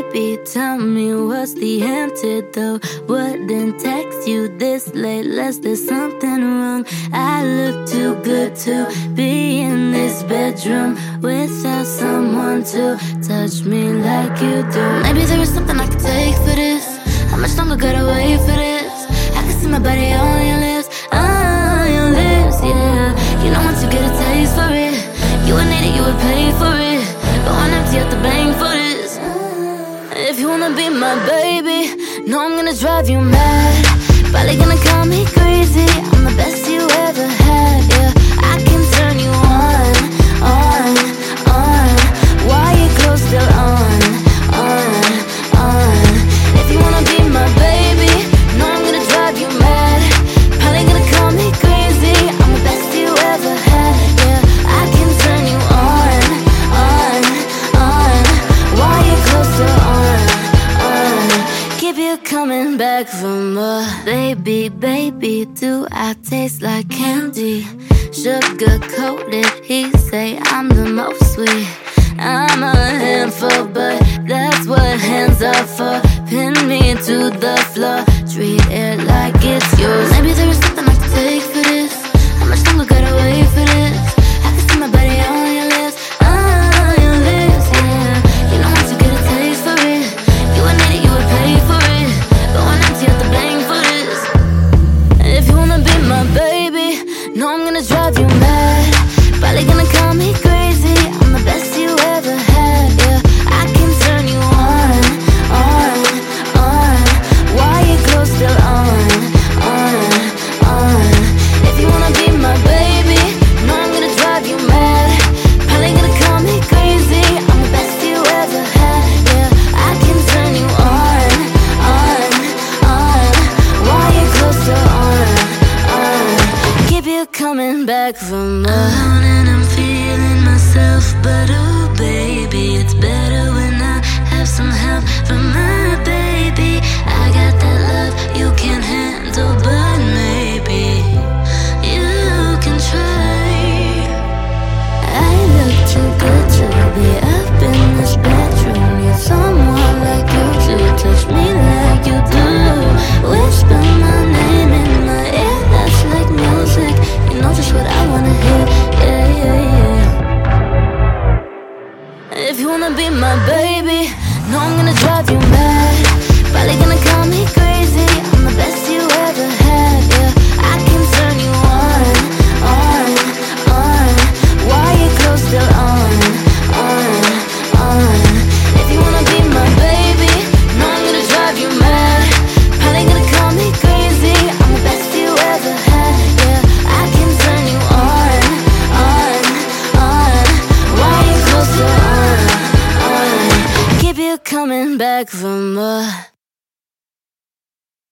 baby, tell me what's the antidote. Wouldn't text you this late unless there's something wrong. I look too good to be in this bedroom without someone to touch me like you do. Maybe there is something I could take for this. How much longer gotta wait for this? I can see my body on your lips, yeah. You know once you get a taste for it, you would need it, you would pay for it. Going empty at the bank for this. If you wanna be my baby, know I'm gonna drive you mad. Probably gonna call me crazy, I'm the best you ever had, yeah. I can turn you on. While your clothes still on. If you wanna be my baby, know I'm gonna drive you mad. Probably gonna call me crazy, I'm the best you ever had, yeah. I can turn you on. While your clothes still on. Keep you coming back for more. Baby, do I taste like candy? Sugar coated, he say I'm the most sweet. I'm a handful, but that's what hands are for. Pin me to the floor, treat it like it's yours. Maybe there is something I can take for this. How much longer gotta wait for this? I can see my body on your lips, yeah. You know once you get a taste for it, you would need it, you would pay for it. Going empty at the bank for this. If you wanna be my baby, know I'm gonna drive you mad. Probably gonna call me crazy, I'm the best you ever had, yeah. I can turn you on. While your clothes still on. If you wanna be my baby, know I'm gonna drive you mad. Probably gonna call me crazy, I'm the best you ever had, yeah. I can turn you on. While your clothes still on. Keep you coming back for more. And I'm feeling myself, but oh baby, it's better when I have some help from my baby. I got that love you can't handle, but maybe you can try. I look too good to be up in this bedroom. Need someone like you to touch me like you do. Whisper my name in my ear, that's like music. You know just what I wanna hear, yeah. If you wanna be my baby, know I'm gonna drive you mad. Probably gonna call me crazy, I'm the best you ever had, yeah. I can turn you on. While your clothes still on. If you wanna be my baby, know I'm gonna drive you mad. Probably gonna call me crazy, I'm the best you ever had, yeah. I can turn you on. While your clothes still on. Keep you coming back for more.